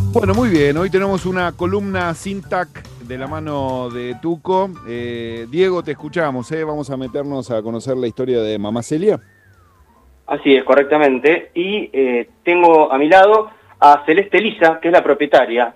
Bueno, muy bien. Hoy tenemos una columna sin tac de la mano de Tuco. Diego, te escuchamos, ¿eh? Vamos a meternos a conocer la historia de Mamá Celia. Así es, correctamente. Y tengo a mi lado a Celeste Lisa, que es la propietaria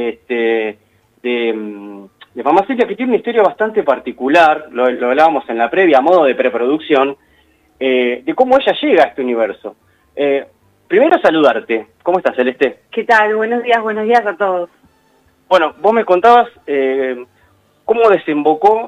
de Mamá Celia, que tiene una historia bastante particular, lo hablábamos en la previa, a modo de preproducción, de cómo ella llega a este universo. Primero saludarte. ¿Cómo estás, Celeste? ¿Qué tal? Buenos días a todos. Bueno, vos me contabas cómo desembocó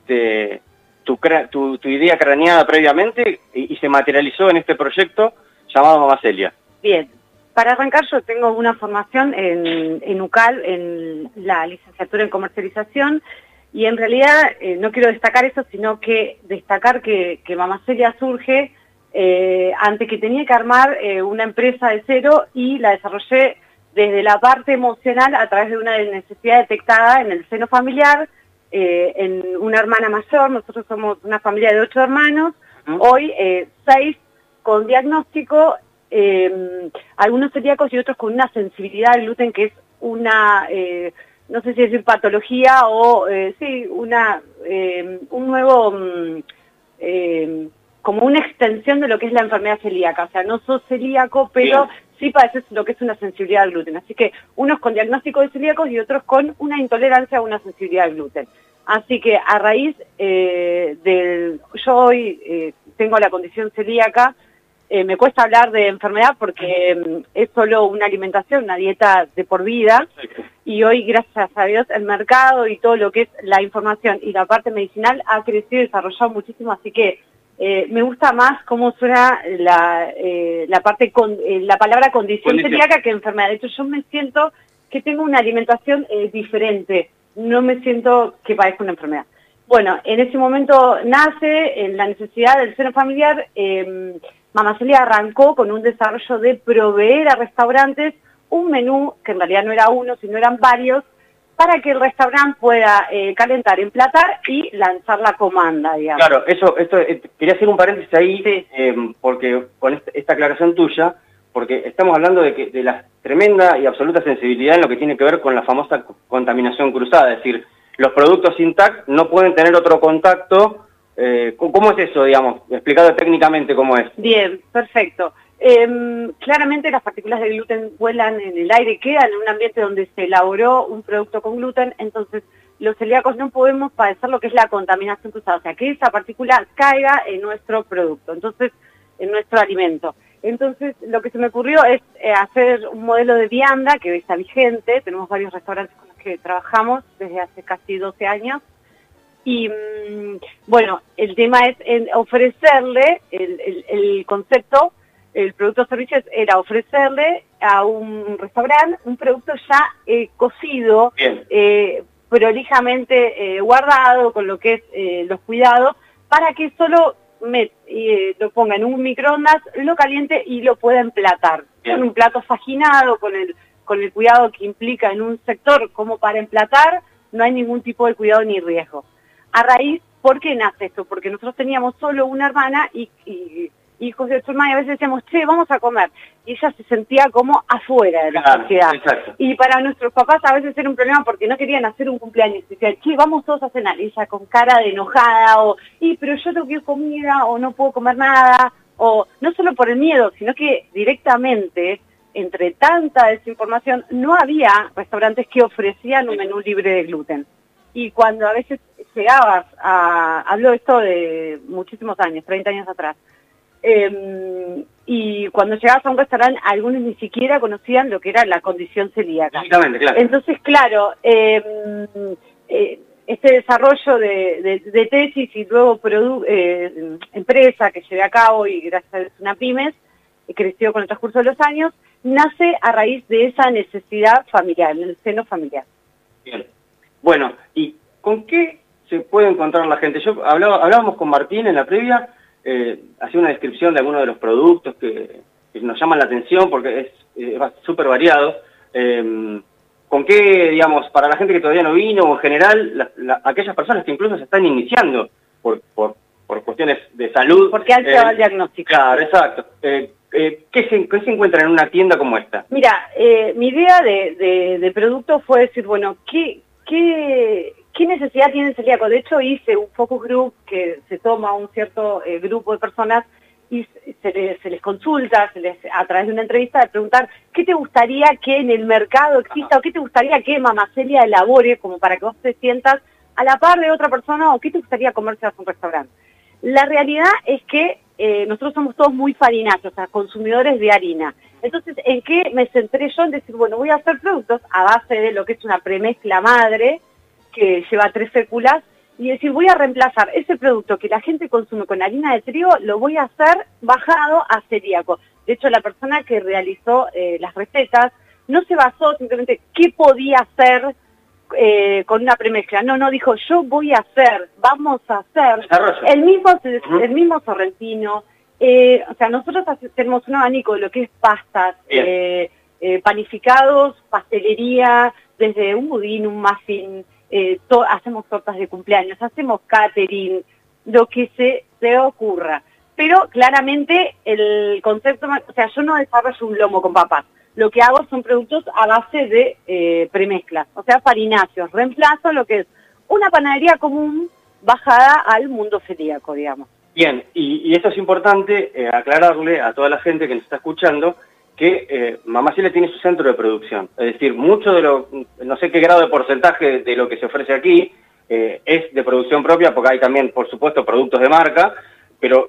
tu idea craneada previamente y se materializó en este proyecto llamado Mamá Celia. Bien, para arrancar yo tengo una formación en UCAL, en la licenciatura en comercialización, y en realidad no quiero destacar eso, sino que destacar que Mamá Celia surge ante que tenía que armar una empresa de cero, y la desarrollé desde la parte emocional a través de una necesidad detectada en el seno familiar, en una hermana mayor. Nosotros somos una familia de 8 hermanos, hoy 6 con diagnóstico, algunos celíacos y otros con una sensibilidad al gluten que es una, no sé si decir patología o sí, un nuevo, como una extensión de lo que es la enfermedad celíaca. O sea, no sos celíaco, pero sí padeces lo que es una sensibilidad al gluten. Así que unos con diagnóstico de celíacos y otros con una intolerancia a una sensibilidad al gluten. Así que a raíz yo hoy tengo la condición celíaca. Me cuesta hablar de enfermedad porque es solo una alimentación, una dieta de por vida. Y hoy, gracias a Dios, el mercado y todo lo que es la información y la parte medicinal ha crecido y desarrollado muchísimo. Así que me gusta más cómo suena la palabra condición celíaca que enfermedad. De hecho, yo me siento que tengo una alimentación diferente. No me siento que padezco una enfermedad. Bueno, en ese momento nace en la necesidad del seno familiar. Mamá Celia arrancó con un desarrollo de proveer a restaurantes un menú, que en realidad no era uno, sino eran varios, para que el restaurante pueda calentar, emplatar y lanzar la comanda, digamos. Claro, quería hacer un paréntesis ahí, sí. Porque con esta aclaración tuya, porque estamos hablando de la tremenda y absoluta sensibilidad en lo que tiene que ver con la famosa contaminación cruzada, es decir, los productos sin TAC no pueden tener otro contacto. ¿Cómo es eso, digamos? Explicado técnicamente cómo es. Bien, perfecto. Claramente las partículas de gluten vuelan en el aire, quedan en un ambiente donde se elaboró un producto con gluten, entonces los celíacos no podemos padecer lo que es la contaminación cruzada, o sea, que esa partícula caiga en nuestro producto, entonces en nuestro alimento. Entonces lo que se me ocurrió es hacer un modelo de vianda que hoy está vigente. Tenemos varios restaurantes con los que trabajamos desde hace casi 12 años. Y bueno, el tema es ofrecerle el concepto. El producto o servicio era ofrecerle a un restaurante un producto ya cocido, prolijamente guardado, con lo que es los cuidados, para que solo lo ponga en un microondas, lo caliente y lo pueda emplatar. Con un plato faginado, con el cuidado que implica en un sector como para emplatar, no hay ningún tipo de cuidado ni riesgo. A raíz, ¿por qué nace esto? Porque nosotros teníamos solo una hermana y hijos de otra hermana, y a veces decíamos, che, vamos a comer. Y ella se sentía como afuera de la sociedad. Exacto. Y para nuestros papás a veces era un problema porque no querían hacer un cumpleaños. Decían, che, vamos todos a cenar. Y ella con cara de enojada, pero yo no quiero comida, o no puedo comer nada. O no solo por el miedo, sino que directamente, entre tanta desinformación, no había restaurantes que ofrecían un menú libre de gluten. Y cuando a veces llegabas hablo esto de muchísimos años, 30 años atrás, y cuando llegabas a un restaurante, algunos ni siquiera conocían lo que era la condición celíaca. Exactamente, claro. Entonces, claro, este desarrollo de tesis y luego empresa que llevé a cabo, y gracias a Dios una pymes, creció con el transcurso de los años, nace a raíz de esa necesidad familiar, en el seno familiar. Bien. Bueno, ¿y con qué se puede encontrar la gente? Hablábamos con Martín en la previa, hacía una descripción de algunos de los productos que nos llaman la atención porque es súper variado. ¿Con qué, digamos, para la gente que todavía no vino, o en general, aquellas personas que incluso se están iniciando por cuestiones de salud? Porque han llegado al diagnóstico. Claro, exacto. ¿qué se encuentra en una tienda como esta? Mira, mi idea de producto fue decir, bueno, ¿qué necesidad tiene el celíaco? De hecho, hice un focus group que se toma un cierto grupo de personas y se les consulta, a través de una entrevista, de preguntar qué te gustaría que en el mercado exista o qué te gustaría que Mamá Celia elabore como para que vos te sientas a la par de otra persona o qué te gustaría comerse a un restaurante. La realidad es que nosotros somos todos muy farináceos, o sea, consumidores de harina. Entonces, ¿en qué me centré yo? En decir, bueno, voy a hacer productos a base de lo que es una premezcla madre, que lleva 3 féculas, y decir, voy a reemplazar ese producto que la gente consume con harina de trigo, lo voy a hacer bajado a celíaco. De hecho, la persona que realizó las recetas no se basó simplemente qué podía hacer con una premezcla. No, dijo, yo voy a hacer, vamos a hacer el mismo sorrentino. O sea, nosotros tenemos un abanico de lo que es pastas, panificados, pastelería, desde un budín, un muffin, hacemos tortas de cumpleaños, hacemos catering, lo que se te ocurra. Pero claramente el concepto, o sea, yo no desarrollo un lomo con papas. Lo que hago son productos a base de premezclas, o sea, farináceos. Reemplazo lo que es una panadería común bajada al mundo celíaco, digamos. Bien, y esto es importante aclararle a toda la gente que nos está escuchando que Mamá Celia tiene su centro de producción. Es decir, mucho de lo, no sé qué grado de porcentaje de lo que se ofrece aquí es de producción propia, porque hay también, por supuesto, productos de marca, pero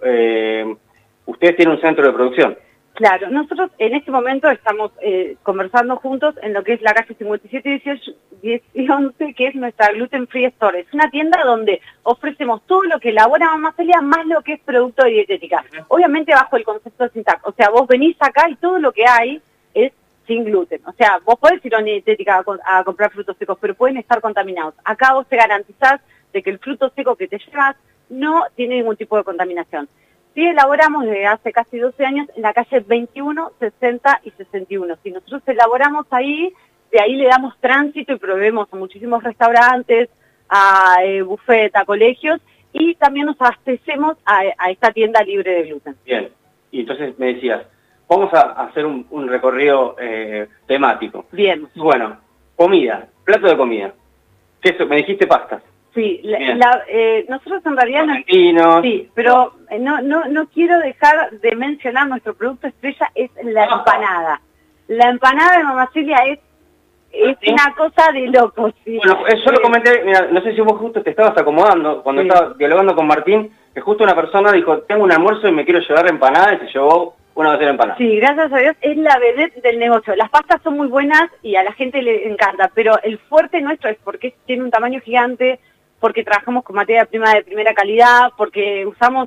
ustedes tienen un centro de producción. Claro, nosotros en este momento estamos conversando juntos en lo que es la calle 57 y 11, que es nuestra Gluten Free Store. Es una tienda donde ofrecemos todo lo que elabora Mamá Celia más lo que es producto de dietética. Obviamente bajo el concepto de Sintac. O sea, vos venís acá y todo lo que hay es sin gluten. O sea, vos podés ir a una dietética a comprar frutos secos, pero pueden estar contaminados. Acá vos te garantizás de que el fruto seco que te llevas no tiene ningún tipo de contaminación. Sí, elaboramos desde hace casi 12 años en la calle 21, 60 y 61. Si nosotros elaboramos ahí, de ahí le damos tránsito y proveemos a muchísimos restaurantes, a buffet, a colegios, y también nos abastecemos a esta tienda libre de gluten. Bien, y entonces me decías, vamos a hacer un recorrido temático. Bien. Bueno, comida, plato de comida. ¿Qué es eso? Me dijiste pastas. Sí, nosotros en realidad argentinos. Sí, pero no quiero dejar de mencionar nuestro producto estrella, es la empanada. La empanada de Mamá Celia es una cosa de locos. Sí. Bueno, yo lo comenté, mira, no sé si vos justo te estabas acomodando, cuando estaba dialogando con Martín, que justo una persona dijo, tengo un almuerzo y me quiero llevar empanadas, y se llevó una docena de empanadas. Sí, gracias a Dios, es la vedette del negocio. Las pastas son muy buenas y a la gente le encanta, pero el fuerte nuestro es porque tiene un tamaño gigante, porque trabajamos con materia prima de primera calidad, porque usamos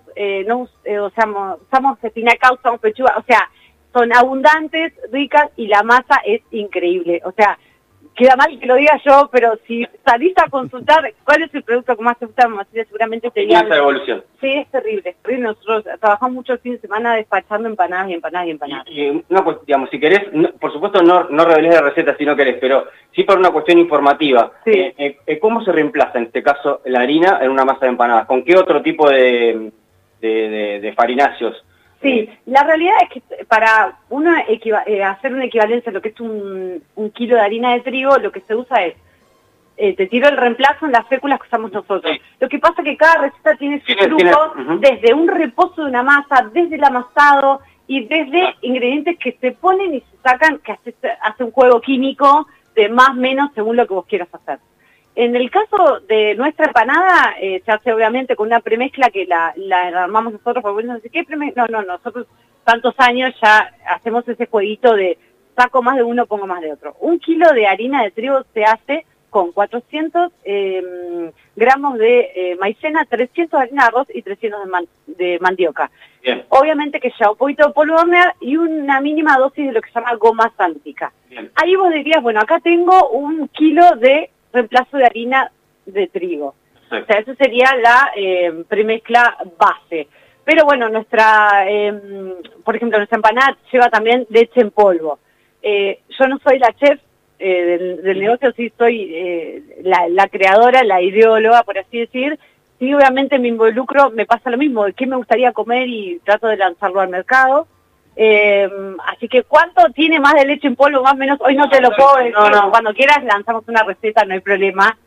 usamos espinaca, usamos pechuga, o sea, son abundantes, ricas y la masa es increíble. O sea, queda mal que lo diga yo, pero si salís a consultar cuál es el producto que más te gusta, seguramente te digan. Esa evolución. Sí, es terrible. Nosotros trabajamos mucho el fin de semana despachando empanadas y empanadas y empanadas. No, pues, digamos, si querés, por supuesto no revelés la receta si no querés, pero sí por una cuestión informativa. Sí. ¿Cómo se reemplaza en este caso la harina en una masa de empanadas? ¿Con qué otro tipo de farináceos? Sí, la realidad es que para uno hacer una equivalencia a lo que es un kilo de harina de trigo, lo que se usa es, te tiro el reemplazo en las féculas que usamos nosotros. Sí. Lo que pasa es que cada receta tiene sus trucos, desde un reposo de una masa, desde el amasado y desde ingredientes que se ponen y se sacan, que hace un juego químico de más o menos según lo que vos quieras hacer. En el caso de nuestra empanada, se hace obviamente con una premezcla que la armamos nosotros, porque no sé qué premezcla, no, nosotros tantos años ya hacemos ese jueguito de saco más de uno, pongo más de otro. 1 kilo de harina de trigo se hace con 400 gramos de maicena, 300 de harina de arroz y 300 de mandioca. Bien. Obviamente que ya un poquito de polvo de hornear y una mínima dosis de lo que se llama goma sántica. Ahí vos dirías, bueno, acá tengo 1 kilo de reemplazo de harina de trigo. Sí. O sea, eso sería la premezcla base. Pero bueno, por ejemplo, nuestra empanada lleva también leche en polvo. Yo no soy la chef del negocio, sí soy la creadora, la ideóloga, por así decir. Sí, obviamente me involucro, me pasa lo mismo, de qué me gustaría comer y trato de lanzarlo al mercado. Así que ¿cuánto tiene más de leche en polvo, más o menos? Hoy no te lo puedo decir. No. Cuando quieras lanzamos una receta, no hay problema.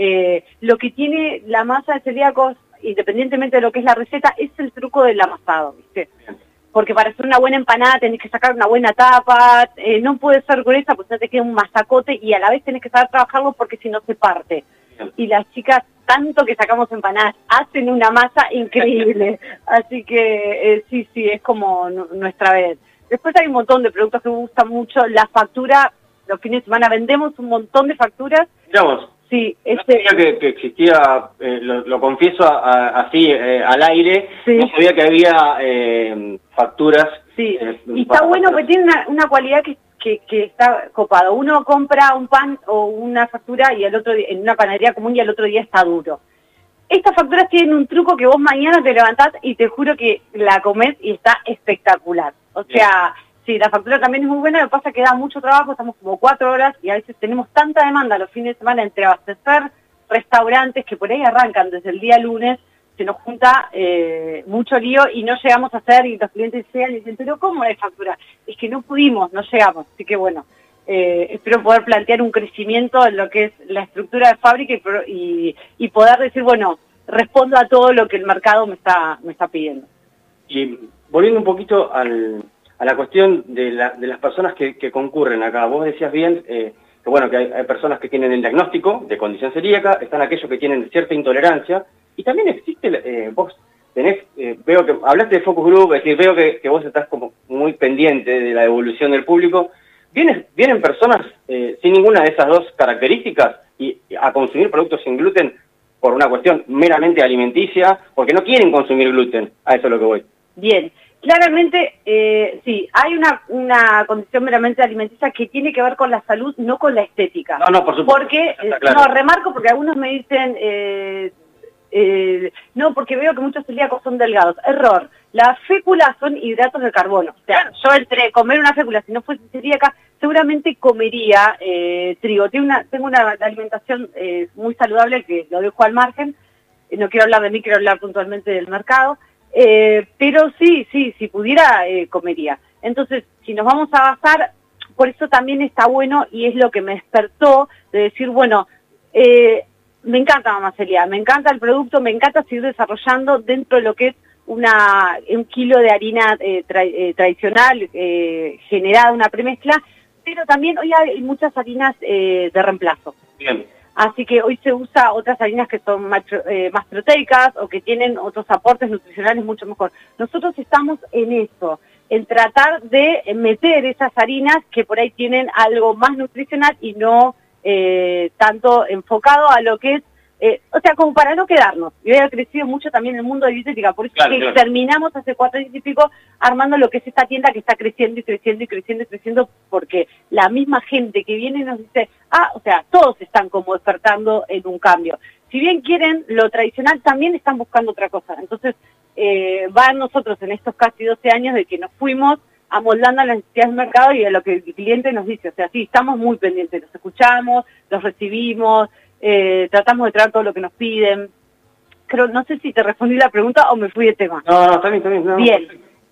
Lo que tiene la masa de celíacos, independientemente de lo que es la receta, es el truco del amasado, ¿viste? Porque para hacer una buena empanada tenés que sacar una buena tapa, no puede ser gruesa porque no te queda un masacote y a la vez tenés que saber trabajarlo porque si no se parte. Y las chicas, tanto que sacamos empanadas, hacen una masa increíble. Así que sí, es como nuestra vez. Después hay un montón de productos que me gustan mucho. La factura, los fines de semana vendemos un montón de facturas. Miramos. Sí, no sabía que existía, lo confieso así al aire, sí. No sabía que había facturas. Sí, y está bueno porque tiene una cualidad que está copado. Uno compra un pan o una factura y el otro día, en una panadería común y el otro día está duro. Estas facturas tienen un truco que vos mañana te levantás y te juro que la comés y está espectacular. O sea, sí, la factura también es muy buena, lo que pasa es que da mucho trabajo, estamos como 4 horas y a veces tenemos tanta demanda los fines de semana entre abastecer restaurantes que por ahí arrancan desde el día lunes, se nos junta mucho lío y no llegamos a hacer, y los clientes llegan y dicen, pero ¿cómo hay factura? Es que no pudimos, no llegamos, así que bueno, espero poder plantear un crecimiento en lo que es la estructura de fábrica y poder decir, bueno, respondo a todo lo que el mercado me está pidiendo. Y volviendo un poquito a la cuestión de las personas que concurren acá, vos decías bien que bueno, que hay personas que tienen el diagnóstico de condición celíaca, están aquellos que tienen cierta intolerancia, y también existe, vos tenés, veo que hablaste de focus group, es decir, veo que vos estás como muy pendiente de la evolución del público. ¿Vienen personas sin ninguna de esas dos características y a consumir productos sin gluten por una cuestión meramente alimenticia, porque no quieren consumir gluten? A eso es lo que voy. Bien, claramente sí, hay una condición meramente alimenticia que tiene que ver con la salud, no con la estética. No, por supuesto. Porque, claro. No, remarco porque algunos me dicen... no, porque veo que muchos celíacos son delgados. Error. Las féculas son hidratos de carbono. O sea, yo entre comer una fécula, si no fuese celíaca, seguramente comería trigo. Tengo una alimentación muy saludable que lo dejo al margen. No quiero hablar de mí, quiero hablar puntualmente del mercado. Pero sí, si pudiera, comería. Entonces, si nos vamos a basar, por eso también está bueno y es lo que me despertó de decir, bueno, me encanta Mamá Celia, me encanta el producto, me encanta seguir desarrollando dentro de lo que es un kilo de harina tradicional, generada, una premezcla, pero también hoy hay muchas harinas de reemplazo. Bien. Así que hoy se usa otras harinas que son más proteicas o que tienen otros aportes nutricionales mucho mejor. Nosotros estamos en eso, en tratar de meter esas harinas que por ahí tienen algo más nutricional y no tanto enfocado a lo que es, o sea, como para no quedarnos. Yo he crecido mucho también en el mundo de dietética, por eso claro. Terminamos hace 4 años y pico armando lo que es esta tienda que está creciendo y creciendo y creciendo y creciendo, porque la misma gente que viene nos dice, o sea, todos están como despertando en un cambio. Si bien quieren lo tradicional, también están buscando otra cosa. Entonces, va nosotros en estos casi 12 años de que nos fuimos amoldando a las necesidades del mercado y a lo que el cliente nos dice. O sea, sí, estamos muy pendientes, los escuchamos, los recibimos, tratamos de traer todo lo que nos piden. No sé si te respondí la pregunta o me fui de tema. No, está bien. No, bien.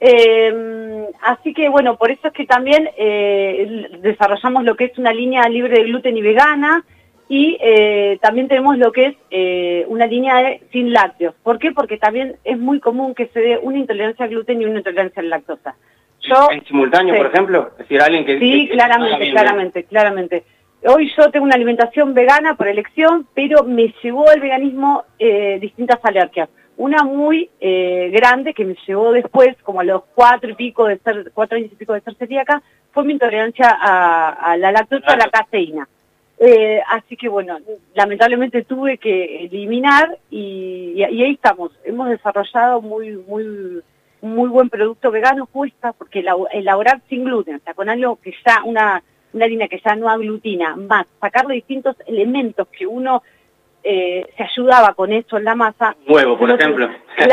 Así que bueno, por eso es que también desarrollamos lo que es una línea libre de gluten y vegana, y también tenemos lo que es una línea sin lácteos. ¿Por qué? Porque también es muy común que se dé una intolerancia al gluten y una intolerancia a la lactosa. ¿En simultáneo, por ejemplo? Es decir, alguien que... Sí, claramente. Hoy yo tengo una alimentación vegana por elección, pero me llevó al veganismo distintas alergias. Una muy grande que me llevó después, como a los 4 años y pico de ser celíaca, fue mi intolerancia a la lactosa, a la caseína. Así que bueno, lamentablemente tuve que eliminar y ahí estamos. Hemos desarrollado muy buen producto vegano, cuesta, porque elaborar sin gluten, o sea, con algo que ya, una harina que ya no aglutina, más sacarle distintos elementos que uno se ayudaba con eso en la masa. Huevo, por ejemplo.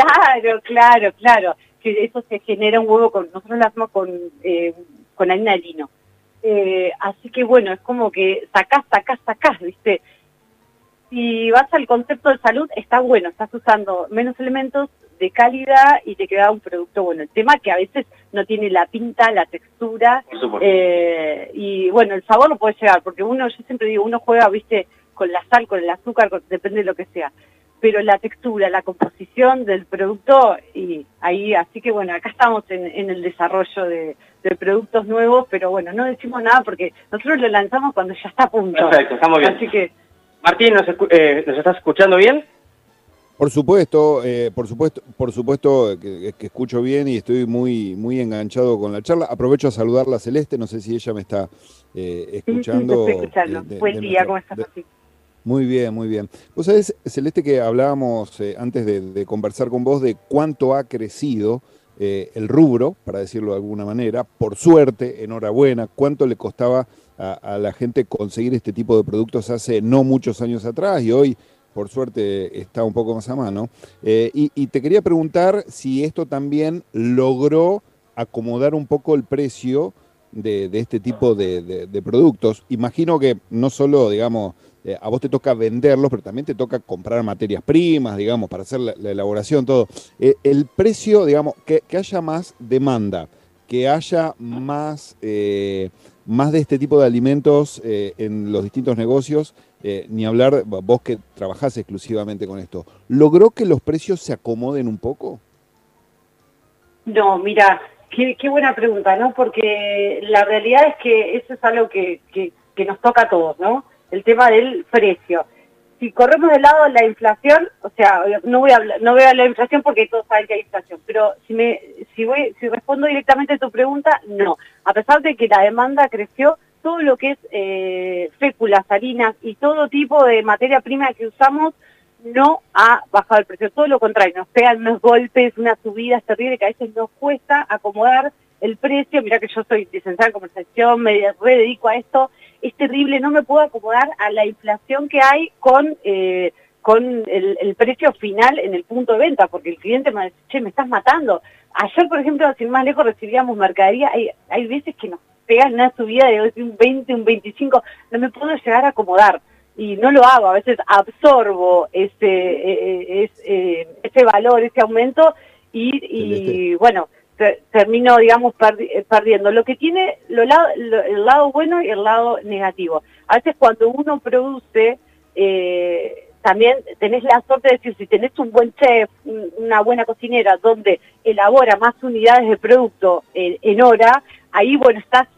Claro, que eso se genera un huevo, nosotros lo hacemos con harina de lino. Así que bueno, es como que sacás, ¿viste? Si vas al concepto de salud, está bueno, estás usando menos elementos, de calidad y te queda un producto bueno. El tema que a veces no tiene la pinta, la textura, y bueno, el sabor lo puede llegar, porque uno, yo siempre digo, uno juega, viste, con la sal, con el azúcar, depende de lo que sea, pero la textura, la composición del producto, y ahí, así que bueno, acá estamos en el desarrollo de productos nuevos, pero bueno, no decimos nada porque nosotros lo lanzamos cuando ya está a punto. Perfecto, estamos bien. Así que... Martín, ¿nos estás escuchando bien? Por supuesto que escucho bien y estoy muy enganchado con la charla. Aprovecho a saludarla a Celeste, no sé si ella me está escuchando. Sí, estoy escuchando. Buen día, ¿cómo estás, Martín? Muy bien, muy bien. Vos sabés, Celeste, que hablábamos antes de conversar con vos de cuánto ha crecido el rubro, para decirlo de alguna manera. Por suerte, enhorabuena, cuánto le costaba a la gente conseguir este tipo de productos hace no muchos años atrás y hoy, por suerte, está un poco más a mano. Y te quería preguntar si esto también logró acomodar un poco el precio de este tipo de productos. Imagino que no solo, digamos, a vos te toca venderlos, pero también te toca comprar materias primas, digamos, para hacer la elaboración, todo. El precio, digamos, que haya más demanda, que haya más de este tipo de alimentos en los distintos negocios, ni hablar, vos que trabajás exclusivamente con esto, ¿logró que los precios se acomoden un poco? No, mira, qué buena pregunta, ¿no? Porque la realidad es que eso es algo que nos toca a todos, ¿no? El tema del precio. Si corremos del lado de la inflación, o sea, no voy a hablar de la inflación porque todos saben que hay inflación, pero si respondo directamente a tu pregunta, no. A pesar de que la demanda creció, todo lo que es féculas, harinas y todo tipo de materia prima que usamos no ha bajado el precio, todo lo contrario, nos pegan unos golpes, unas subidas terribles que a veces nos cuesta acomodar el precio. Mirá que yo soy licenciada en comercialización, me dedico a esto, es terrible, no me puedo acomodar a la inflación que hay con el precio final en el punto de venta, porque el cliente me dice, che, me estás matando. Ayer, por ejemplo, sin más lejos recibíamos mercadería, hay veces que nos pegan una subida de un 20, un 25, no me puedo llegar a acomodar. Y no lo hago, a veces absorbo ese valor, ese aumento, y bueno, termino, digamos, perdiendo. Lo que tiene el lado bueno y el lado negativo. A veces cuando uno produce, también tenés la suerte de decir, si tenés un buen chef, una buena cocinera, donde elabora más unidades de producto en hora, ahí, bueno, estás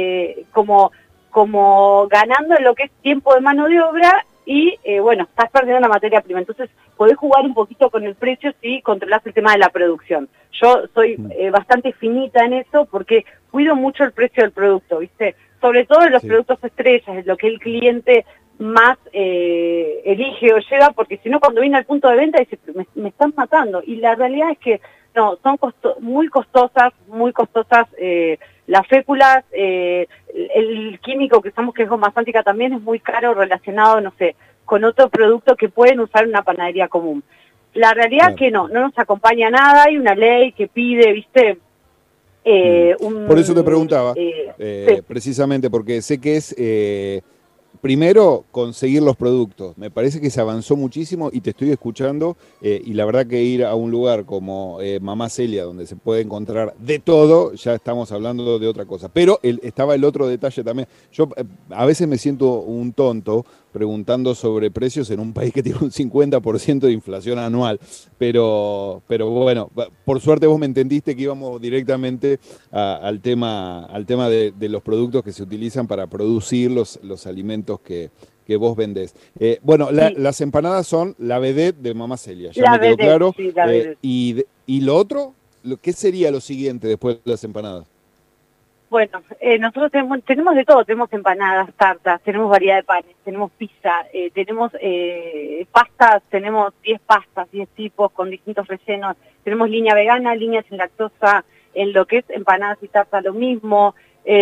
como ganando en lo que es tiempo de mano de obra y, bueno, estás perdiendo la materia prima. Entonces, podés jugar un poquito con el precio si controlás el tema de la producción. Yo soy bastante finita en eso porque cuido mucho el precio del producto, ¿viste? Sobre todo en los productos estrellas, es lo que el cliente más elige o lleva, porque si no, cuando viene al punto de venta dice, me están matando. Y la realidad es que no, son muy costosas las féculas, el químico que usamos, que es goma sántica, también es muy caro relacionado, no sé, con otro producto que pueden usar en una panadería común. La realidad es que no nos acompaña nada, hay una ley que pide, ¿viste? Por eso te preguntaba, sí. precisamente, porque sé que es... primero, conseguir los productos. Me parece que se avanzó muchísimo y te estoy escuchando y la verdad que ir a un lugar como Mamá Celia, donde se puede encontrar de todo, ya estamos hablando de otra cosa. Pero estaba el otro detalle también. Yo a veces me siento un tonto preguntando sobre precios en un país que tiene un 50% de inflación anual. Pero bueno, por suerte vos me entendiste que íbamos directamente al tema de los productos que se utilizan para producir los alimentos que vos vendés. Bueno, las empanadas son la vedette de Mamá Celia, ya me quedó claro. Sí, la vedette. ¿Y lo otro? ¿Qué sería lo siguiente después de las empanadas? Bueno, nosotros tenemos de todo, tenemos empanadas, tartas, tenemos variedad de panes, tenemos pizza, tenemos pastas, tenemos 10 pastas, 10 tipos con distintos rellenos, tenemos línea vegana, línea sin lactosa, en lo que es empanadas y tartas lo mismo,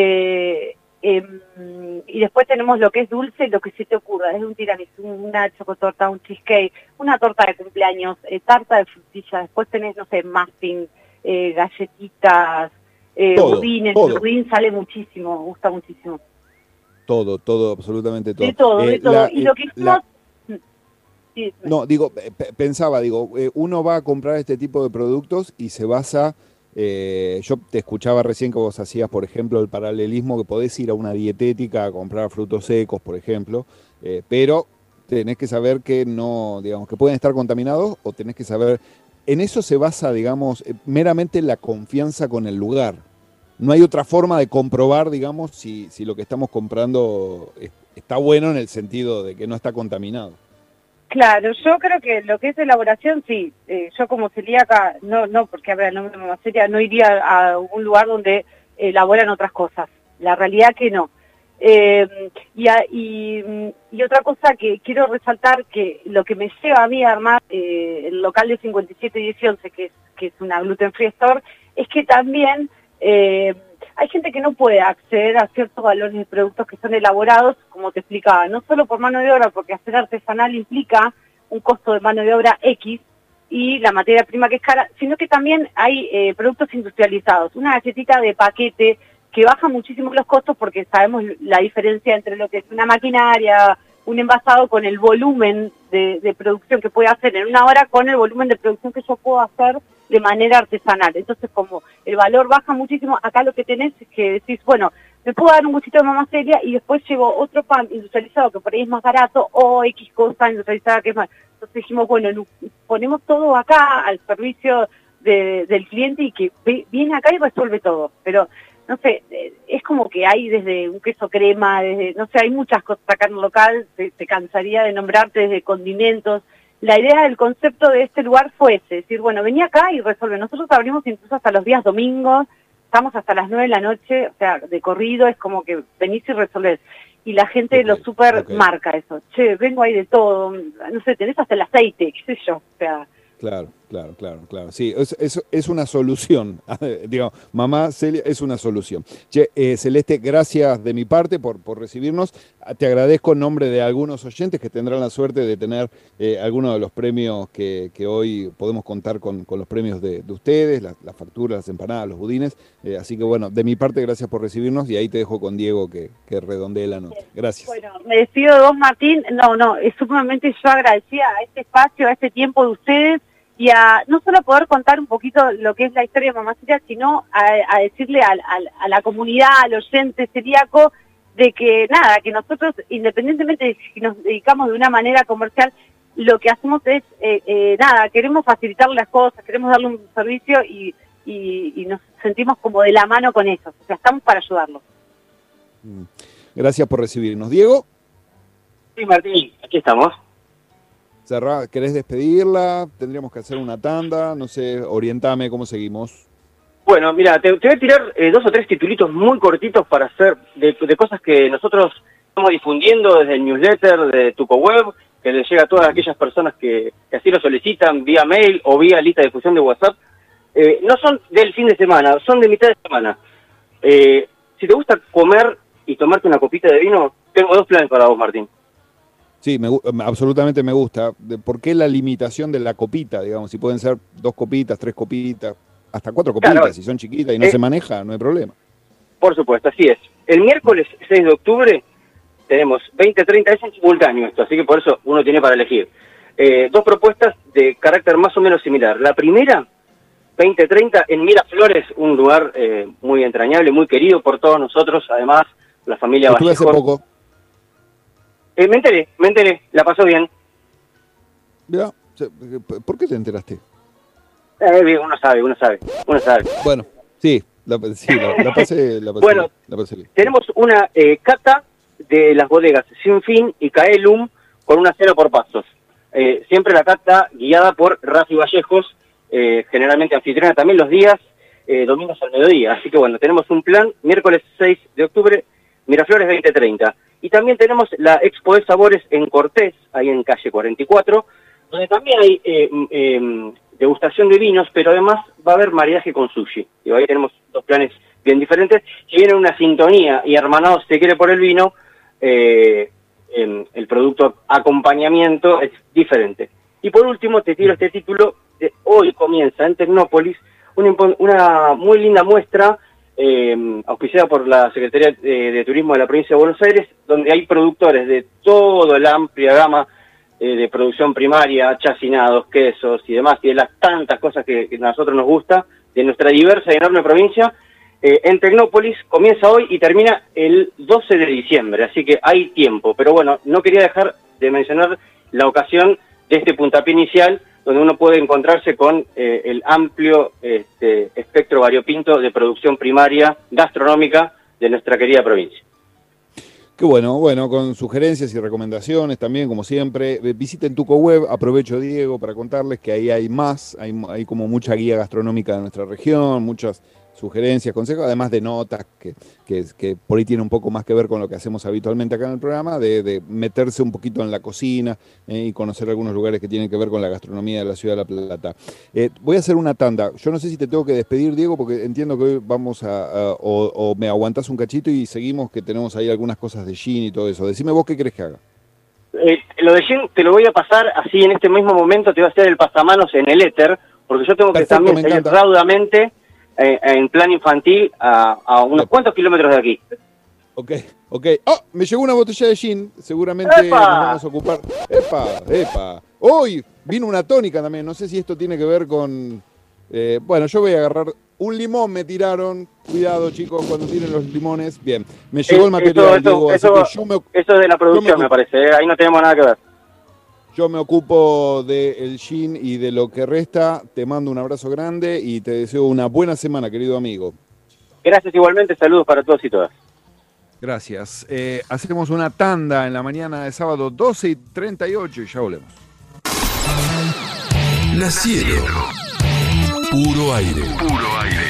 y después tenemos lo que es dulce, lo que se te ocurra, desde un tiramisú, una chocotorta, un cheesecake, una torta de cumpleaños, tarta de frutilla, después tenés, no sé, muffin, galletitas, budines, el budín sale muchísimo, gusta muchísimo. Todo, absolutamente todo. De todo. Y lo que hicimos... Sí, No, digo, pensaba, digo, uno va a comprar este tipo de productos y se basa, yo te escuchaba recién que vos hacías, por ejemplo, el paralelismo que podés ir a una dietética a comprar frutos secos, por ejemplo, pero tenés que saber que no, digamos, que pueden estar contaminados o tenés que saber, en eso se basa, digamos, meramente la confianza con el lugar. No hay otra forma de comprobar, digamos, si lo que estamos comprando está bueno en el sentido de que no está contaminado. claro, yo creo que lo que es elaboración, sí. Yo como celíaca, no, porque a ver, no me seria, no iría a un lugar donde elaboran otras cosas. La realidad que no. Y otra cosa que quiero resaltar, que lo que me lleva a mí a armar el local de 57 y 11, que es una gluten free store, es que también hay gente que no puede acceder a ciertos valores de productos que son elaborados, como te explicaba, no solo por mano de obra, porque hacer artesanal implica un costo de mano de obra X y la materia prima que es cara, sino que también hay productos industrializados. Una galletita de paquete que baja muchísimo los costos porque sabemos la diferencia entre lo que es una maquinaria, un envasado con el volumen de producción que puede hacer en una hora con el volumen de producción que yo puedo hacer de manera artesanal. Entonces, como el valor baja muchísimo, acá lo que tenés es que decís, bueno, me puedo dar un gustito de mamá Celia y después llevo otro pan industrializado que por ahí es más barato o X cosa industrializada que es más. Entonces dijimos, bueno, ponemos todo acá al servicio del cliente y que viene acá y resuelve todo. Pero no sé, es como que hay desde un queso crema, desde, no sé, hay muchas cosas acá en el local, te cansaría de nombrarte, desde condimentos. La idea del concepto de este lugar fue ese, decir, bueno, vení acá y resuelve. Nosotros abrimos incluso hasta los días domingos, estamos hasta las 9 de la noche, o sea, de corrido, es como que venís y resolvés. Y la gente lo super marca eso. Che, vengo ahí de todo, no sé, tenés hasta el aceite, qué sé yo, o sea... Claro. Sí, es una solución. Digamos, mamá Celia es una solución. Che, Celeste, gracias de mi parte por recibirnos. Te agradezco en nombre de algunos oyentes que tendrán la suerte de tener algunos de los premios que hoy podemos contar con los premios de ustedes, las facturas, las empanadas, los budines. Así que bueno, de mi parte, gracias por recibirnos y ahí te dejo con Diego que redondee la nota. Gracias. Bueno, me despido de vos, Martín. No, es sumamente yo agradecida a este espacio, a este tiempo de ustedes y a no solo poder contar un poquito lo que es la historia de Mamá Celia, sino a decirle a la comunidad, al oyente celíaco, de que nada, que nosotros, independientemente de si nos dedicamos de una manera comercial, lo que hacemos es, nada, queremos facilitar las cosas, queremos darle un servicio y nos sentimos como de la mano con eso. O sea, estamos para ayudarlos. Gracias por recibirnos. Diego. Sí, Martín, aquí estamos. ¿Querés despedirla? ¿Tendríamos que hacer una tanda? No sé, orientame, ¿cómo seguimos? Bueno, mira, te voy a tirar 2 o 3 titulitos muy cortitos para hacer de cosas que nosotros estamos difundiendo desde el newsletter de TucoWeb, que le llega a todas aquellas personas que así lo solicitan vía mail o vía lista de difusión de WhatsApp. No son del fin de semana, son de mitad de semana. Si te gusta comer y tomarte una copita de vino, tengo 2 planes para vos, Martín. Sí, absolutamente me gusta. ¿Por qué la limitación de la copita, digamos? Si pueden ser 2 copitas, 3 copitas, hasta 4 copitas, claro. Si son chiquitas y no se maneja, no hay problema. Por supuesto, así es. El miércoles 6 de octubre tenemos 20-30, es en simultáneo esto, así que por eso uno tiene para elegir. 2 propuestas de carácter más o menos similar. La primera, 20-30, en Miraflores, un lugar muy entrañable, muy querido por todos nosotros, además, la familia Vallejo. Estuve hace poco. Me enteré, la pasó bien. Ya, ¿por qué te enteraste? Uno sabe. Bueno, sí, la pasé bueno, bien. Tenemos una cata de las bodegas Sin Fin y Caelum con una cena por pasos. Siempre la cata guiada por Rafi Vallejos, generalmente anfitriona también los días domingos al mediodía. Así que bueno, tenemos un plan, miércoles 6 de octubre, Miraflores 20-30. Y también tenemos la Expo de Sabores en Cortés, ahí en calle 44, donde también hay degustación de vinos, pero además va a haber maridaje con sushi. Y ahí tenemos 2 planes bien diferentes, que vienen una sintonía y hermanados, si se quiere, por el vino, el producto acompañamiento es diferente. Y por último, te tiro este título, de hoy comienza en Tecnópolis una muy linda muestra, auspiciada por la Secretaría de Turismo de la Provincia de Buenos Aires, donde hay productores de toda la amplia gama de producción primaria, chacinados, quesos y demás, y de las tantas cosas que a nosotros nos gusta, de nuestra diversa y enorme provincia, en Tecnópolis comienza hoy y termina el 12 de diciembre, así que hay tiempo. Pero bueno, no quería dejar de mencionar la ocasión de este puntapié inicial, donde uno puede encontrarse con el amplio espectro variopinto de producción primaria gastronómica de nuestra querida provincia. Qué bueno, con sugerencias y recomendaciones también, como siempre. Visiten Tucoweb, aprovecho, Diego, para contarles que ahí hay más, hay como mucha guía gastronómica de nuestra región, muchas sugerencias, consejos, además de notas que por ahí tiene un poco más que ver con lo que hacemos habitualmente acá en el programa, de meterse un poquito en la cocina y conocer algunos lugares que tienen que ver con la gastronomía de la ciudad de La Plata. Voy a hacer una tanda. Yo no sé si te tengo que despedir, Diego, porque entiendo que hoy vamos o me aguantás un cachito y seguimos, que tenemos ahí algunas cosas de gin y todo eso. Decime vos qué querés que haga. Lo de gin te lo voy a pasar así en este mismo momento, te voy a hacer el pasamanos en el éter, porque yo tengo que también seguir raudamente en plan infantil a unos cuantos kilómetros de aquí. Ok. ¡Oh! Me llegó una botella de gin. Seguramente ¡epa! Nos vamos a ocupar. ¡Epa! Hoy vino una tónica también. No sé si esto tiene que ver con... bueno, yo voy a agarrar un limón, me tiraron. Cuidado, chicos, cuando tiren los limones. Bien, me llegó el material, Diego. Eso es de la producción, me parece. Ahí no tenemos nada que ver. Yo me ocupo del gin y de lo que resta. Te mando un abrazo grande y te deseo una buena semana, querido amigo. Gracias igualmente, saludos para todos y todas. Gracias. Hacemos una tanda en la mañana de sábado 12:38 y ya volvemos. La Cielo. Puro aire.